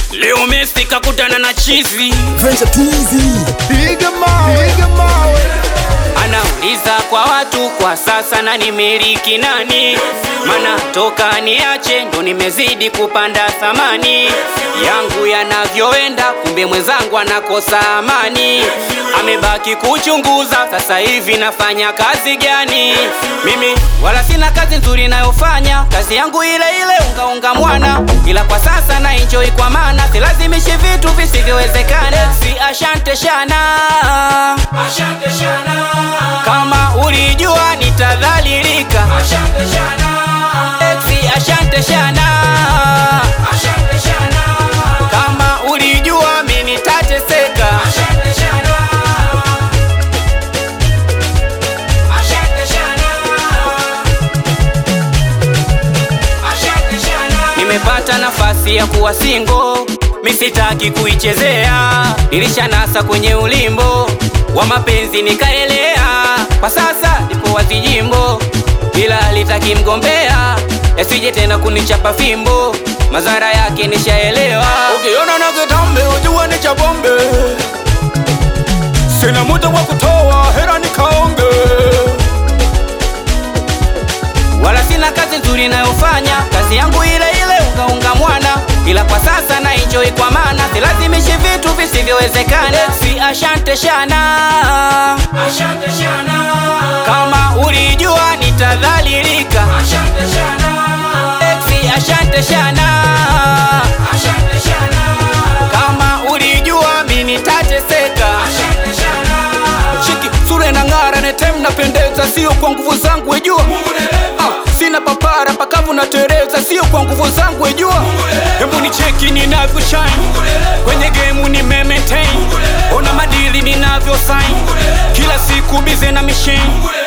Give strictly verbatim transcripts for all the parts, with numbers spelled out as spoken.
Leo Messi kakutana na chizi Venture Twizy Piga mawe, piga mawe. Anauliza kwa watu kwa sasa na nimiliki nani? Mana toka niache ndo nimezidi kupanda thamani yangu yanavyoenda, kumbe mwenzangu anakosa amani. Amebaki kuchunguza sasa hivi nafanya kazi gani? Mimi wala sina kazi nzuri nayofanya, kazi yangu ile ile unga unga mwana, ila kwa sasa na enjoy kwa maana silazimishi vitu visivyowezekana. Si Asante Shana, Asante Shana, kama ulijua nitadhalilika. Asante Shana, si Asante Shana, Asante Shana, kama ulijua mimi nitateseka. Asante Shana, Asante Shana, Asante Shana. Nimepata nafasi ya kuwa single, misitaki kuichezea. Nilishanasa kwenye ulimbo wa mapenzi nikaelea, kwa sasa nipo wazi jimbo, ila litaki mgombea yasije tena kunichapa fimbo, madhara yake nishaelewa. Ukiona na kitambe ujua ni cha bombe, sina muda wa kutoa hera nikaonge. Wala sina kazi nzuri nayofanya, kazi yangu ile ile unga unga mwana, ila kwa sasa na enjoy kwa maana silazimishi vitu visivyowezekana. Si Asante Shana, Asante Shana, kama ulijua nitadhalilika. Asante Shana, si Asante Shana, Asante Shana, kama ulijua mimi nitateseka. Asante Shana, Chiki sura na ngara netem napendeza, sio kwa nguvu zangu wejua. Ah, sina papara pakavu na tereza, sio kwa nguvu zangu wejua. Hebu ni cheki ninavyo shine kwenye game ni maintain, ona madili ninavyo sign kila siku bize na machine.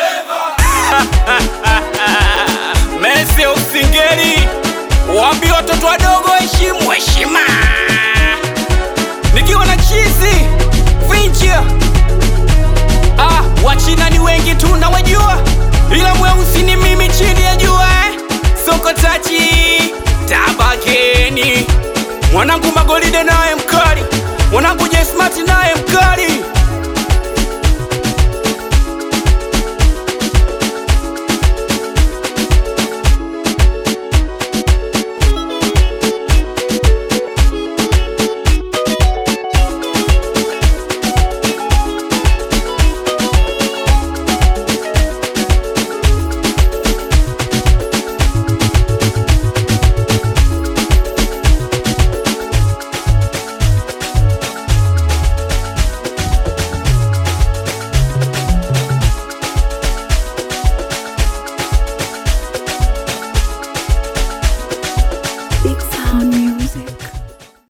Messi usingeli waambie watoto wadogo heshimu heshima. Nikiwa na chizi Venture. Ah, wachina ni wengi tu na wajua, ila mweusi ni mimi chini ya jua eh. Soko tachi tabakeni, mwanangu Magolide naye mkali, mwanangu J Smart naye mkali.